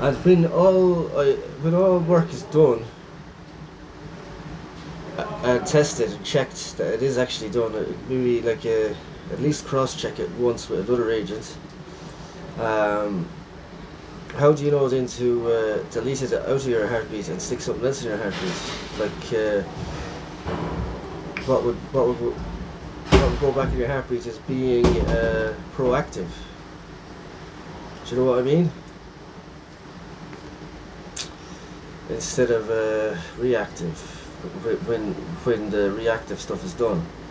And when all work is done and tested and checked that it is actually done, maybe like at least cross check it once with another agent. How do you know then to delete it out of your heartbeat and stick something else in your heartbeat? Like what would go back in your heartbeat as being proactive? Do you know what I mean? Instead of reactive, when the reactive stuff is done.